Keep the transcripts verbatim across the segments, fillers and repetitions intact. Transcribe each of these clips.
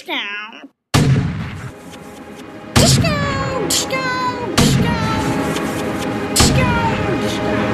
Disco. Disco. Disco. Disco. Disco. Disco.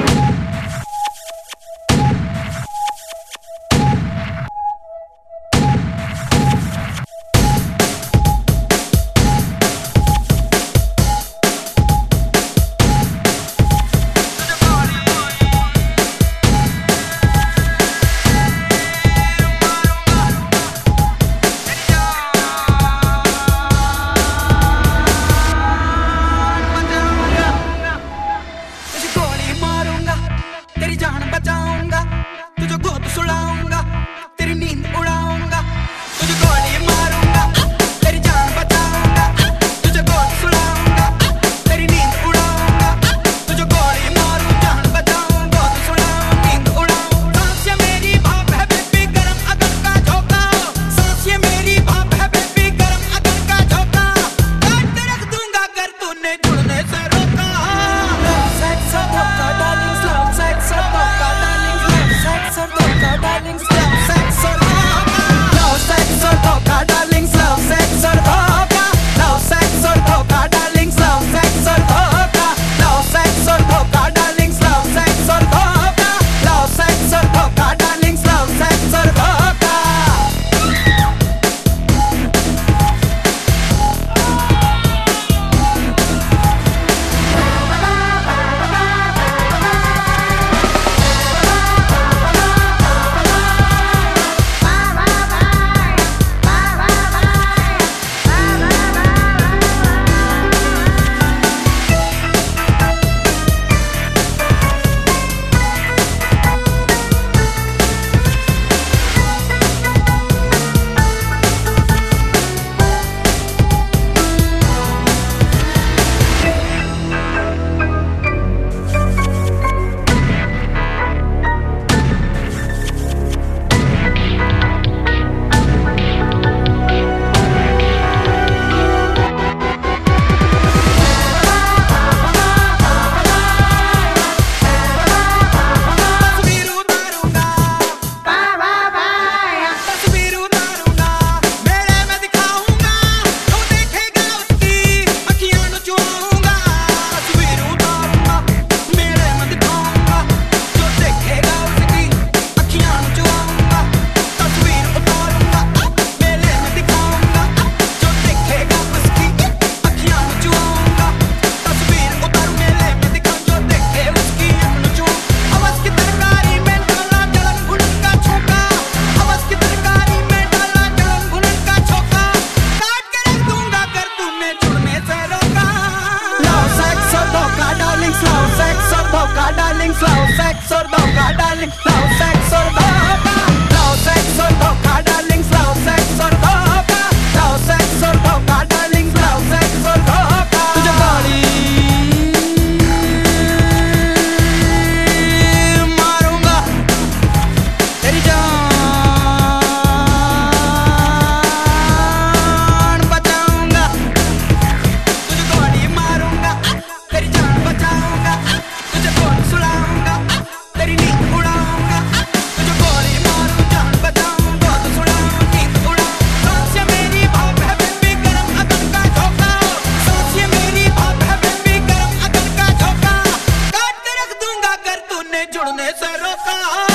तेरी जान बचाऊंगा, तुझे गोद सुलाऊंगा, तेरी नींद उड़ाऊंगा, तुझे गोली मारूंगा, तेरी जान बचाऊंगा, तुझे गोद सुलाऊंगा, तेरी नींद उड़ाऊंगा, तुझे गोली मारूं, जान बचाऊं, गोद सुलाऊं, नींद उड़ाऊं। सांस ये मेरी भाप है बेबी गरम अगन का झोंका, सांस ये मेरी भाप है बेबी गरम अगन का झोंका, काट के रख दूंगा अगर तूने जुड़ने से रोका। सेक्स और धोखा डार्लिंग, स्लो सेक्स और धोखा डार्लिंग, स्लो सेक्स और धोखा डार्लिंग, स्लो सेक्स और धोखा, लो सेक्स और धोखा डार्लिंग, स्लो सेक्स और धोखा, लो सेक्स और धोखा डार्लिंग, स्लो सेक्स और धोखा, लो सेक्स और धोखा डार्लिंग, स्लो सेक्स और धोखा, लो सेक्स और धोखा डार्लिंग, स्लो सेक्स और धोखा। Darling, slow sex or धोखा darling, slow sex or धोखा, slow sex or धोखा darling, slow sex or धोखा, slow sex or धोखा darling, slow sex or धोखा। तुझे गोली मारूंगा, तेरी जान बचाऊंगा, तुझे गोली मारूंगा, तेरी जान बचाऊंगा, तुझे गोद सुलाऊंगा, तेरी नींद उड़ाऊंगा, तुझे गोली मारूं, जान बचाऊं, गोद सुलाऊं, नींद उड़ाऊं। सांस ये मेरी भाप है बेबी गरम अगन का झोंका, सांस ये मेरी भाप है बेबी गरम अगन का झोंका, काट के रख दूंगा अगर तूने जुड़ने से रोका।